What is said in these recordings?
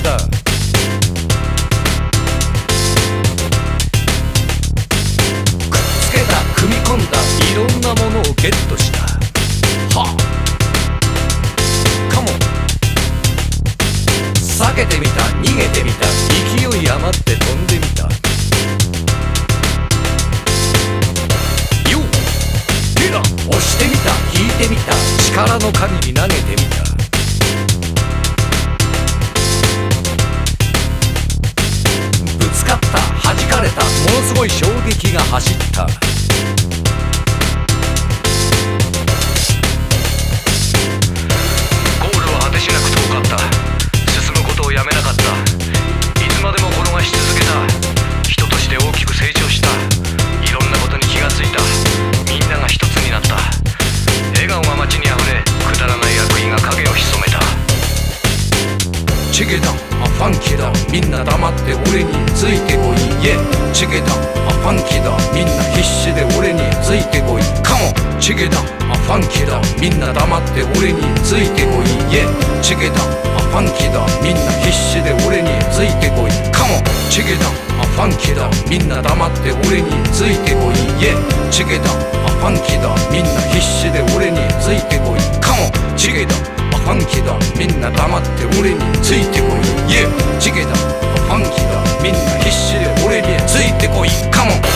だ。くっつけた組み込んだいろんなものをゲットした。はあカモン。避けてみた逃げてみた勢い余って飛んでみた。よっヘラ押してみた引いてみた力の限り投げてみた。ぶつかった弾かれたものすごい衝撃が走った。ゴールは果てしなく遠かった。進むことをやめなかった。いつまでも転がし続けた。人として大きく成長した。いろんなことに気がついた。みんなが一つになった。笑顔が街にあふれ、くだらない悪意が影を潜めた。チゲだファンキーだみんな黙って俺についてこい。イエチゲだファンキーだみんな必死で俺についてこい。カモンチゲだファンキーだみんな黙って俺についてこい。イエチゲだファンキーだみんな必死で俺についてこい。カモンチゲだファンキーだみんな黙って俺についてこい。イエチゲだファンキーだみんな必死で俺についてこい。カモンチゲだファンキーだみんな黙って俺についてこい。イエチゲだファンキーだみんな必死で俺についてこい。カモン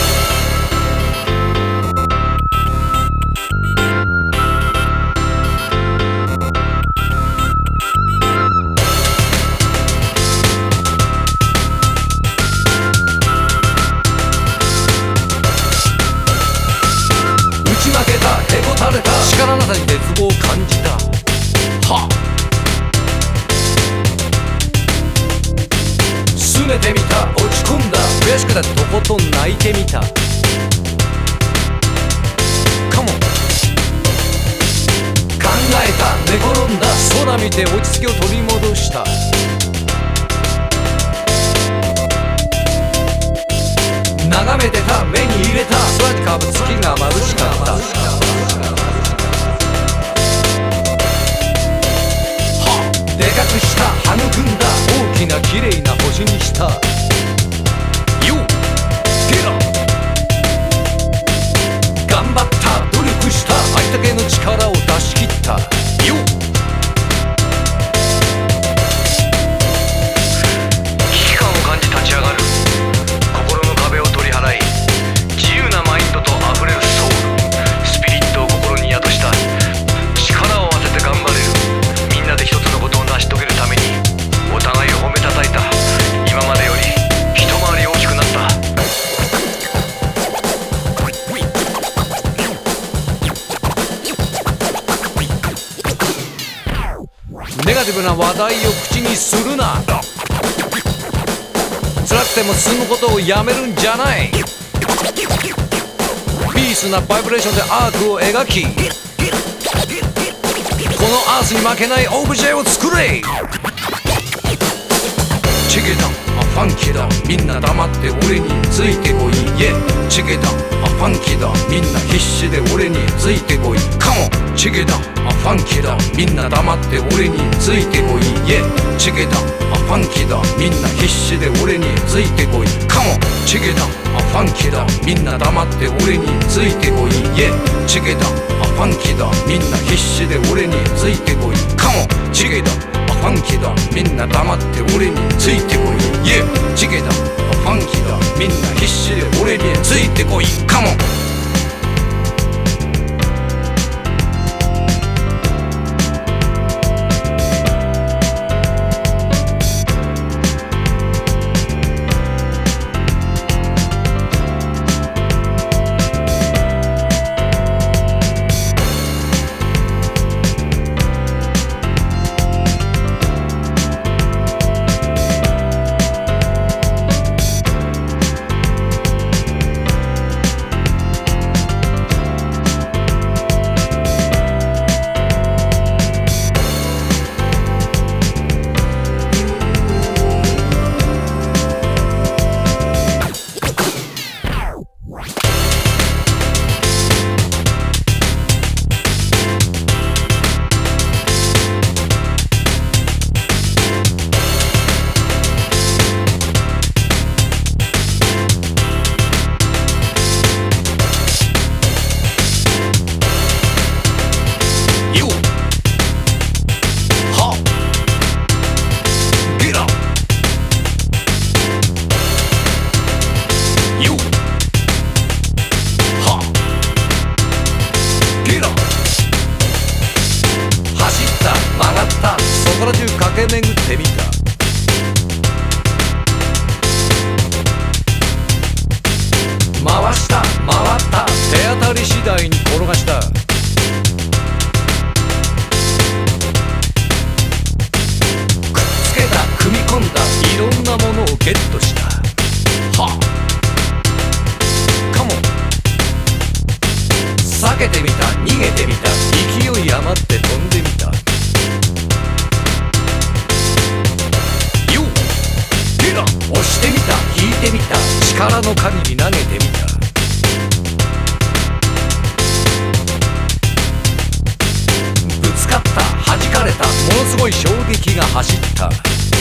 打ち負けたへこたれた力なさに絶望を感じた。はっ拗ねてみた落ち込んだ悔しくてとことん泣いてみた。カモン考えた寝転んだ空見て落ち着きを取り戻した。眺めてた目に入れた空に浮かぶ月が眩しかった。でかくした育んだ大きな綺麗な星にした。よっゲラ頑張った努力したありったけの力を出し切った。よっ危機感を感じ立ち上がる。心の壁を取り払い自由なマインドとあふれるソウルスピリットを心に宿した。力を合わせて頑張れる。みんなで一つのことを成し遂げるためにお互いを褒めたたいた。今までより一回り大きくなった。ネガティブな話題を口にするな。辛くても進むことをやめるんじゃない。ピースなバイブレーションでアークを描きこのアースに負けないオブジェを作れ。チゲだファンキーだみんな黙って俺についてこい。イエチゲだファンキーだみんな必死で俺についてこい。カモンチゲだファンキーだみんな黙って俺についてこい。イエチゲだファンキーだみんな必死で俺についてこい。カモンチゲだファンキーだみんな黙って俺についてこい。イエチゲだファンキーだみんな必死で俺についてこい。カモンチゲだファンキーだみんな黙って俺についてこい。イエチゲだファンキーだみんな必死で俺についてこい。カモンよはゲラよはゲラ走った曲がったそこら中駆け巡ってみた回した回った手当たり次第に転がしたくっつけた組み込んだいろんなものをゲットしたはあカモン避けてみた逃げてみた勢い余って飛んでみたよゲラ押してみた引いてみた力の限り投げてみたぶつかった弾かれたものすごい衝撃が走った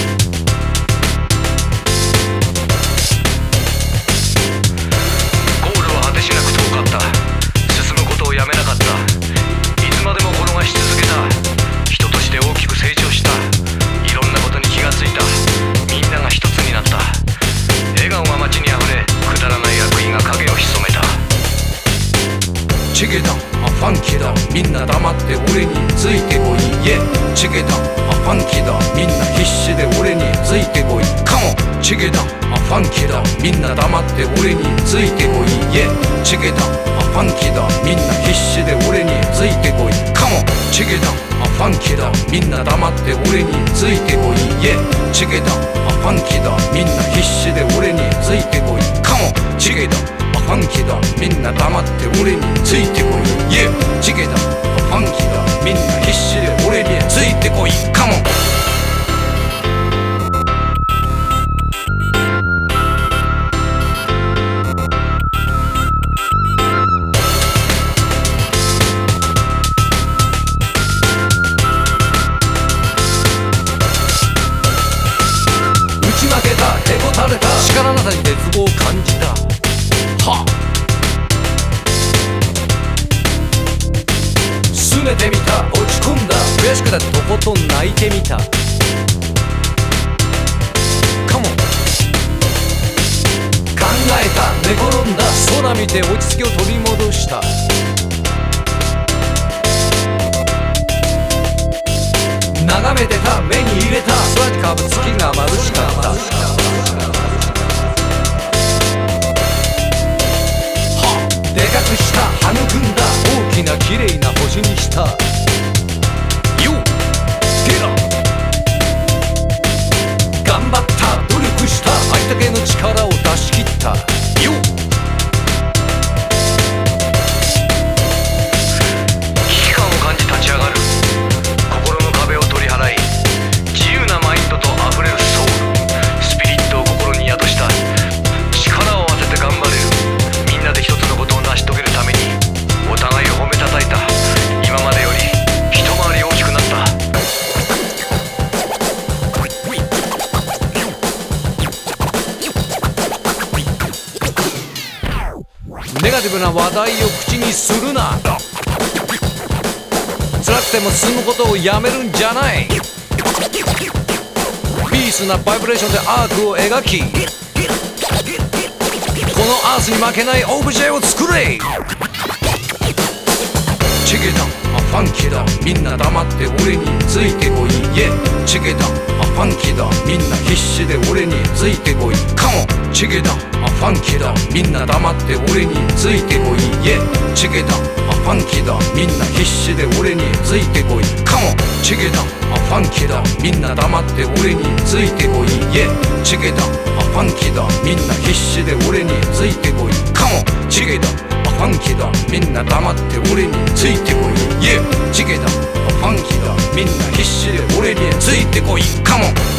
ゴールは果てしなく遠かった進むことをやめなかったいつまでも転がし続けた人として大きく成長したいろんなことに気がついたみんなが一つになった笑顔が街にあふれくだらない悪意が影を潜めたチゲだファンキーだみんな黙って俺についてこいチゲだファンキーだみんな必死で俺についてこいカモンチゲだファンキーだみんな黙って俺についてこいチゲだファンキーだみんな必死で俺についてこいカモンチゲだファンキーだみんな黙って俺についてこいチゲだファンキーだみんな必死で俺についてこいカモンチゲだファンキーだみんな黙って俺についてこいチゲだファンキーだみんな必死で俺についてこいカモン打ち負けたへこたれた力なさに絶望を感じたは拗ねてみた落ち込んだ悔しくなってとことん泣いてみたカモン考えた寝転んだ空見て落ち着きを取り戻した眺めてた目に入れた空に浮かぶ月が眩しかったでかくした育んだ大きな綺麗な星にしたよゲラ頑張った努力したありったけの力を出し切ったよ危機感を感じ立ち上がる心の壁を取り払い自由なマインドとあふれるソウルスピリットを心に宿した力を合わせて頑張れるみんなで一つのことを成し遂げるためにお互いを褒めたたいた今までより一回り大きくなったネガティブな話題を口にするな辛くても進むことをやめるんじゃないピースなバイブレーションでアークを描きこのアースに負けないオブジェを作れチゲだファンキーだみんな黙って俺についてこいチゲだファンキーだみんな必死で俺についてこいカモンチゲだファンキーだみんな黙って俺についてこいチゲだファンキーだみんな必死で俺についてこいカモンチゲだファンキーだみんな黙って俺についてこいチゲだファンキーだみんな必死で俺についてこいカモンチゲだファンキーだみんな黙って俺についてこいチゲだファンキーだみんな必死で俺についてこいカモン